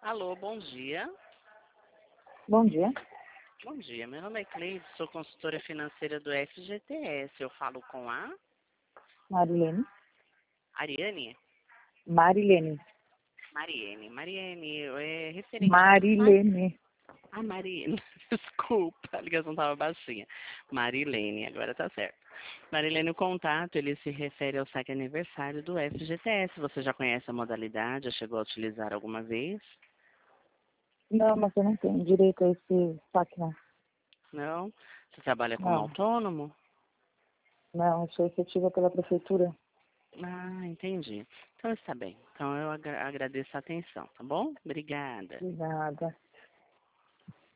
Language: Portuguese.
Alô, bom dia. Bom dia, Bom dia, meu nome é Cleide, sou consultora financeira do FGTS. Eu falo com a Marilene. Ariane? Marilene. Mariene, é referente Marilene. a Mariene. Desculpa, a ligação estava baixinha. Marilene, agora tá certo. Marilene, o contato, ele se refere ao saque aniversário do FGTS. Você já conhece a modalidade? Já chegou a utilizar alguma vez? Não, mas eu não tenho direito a esse saque, não. Não? Você trabalha como Não, autônomo? não, eu sou efetiva pela prefeitura. Ah, entendi. Então está bem. Então eu agradeço a atenção, tá bom? Obrigada. De nada.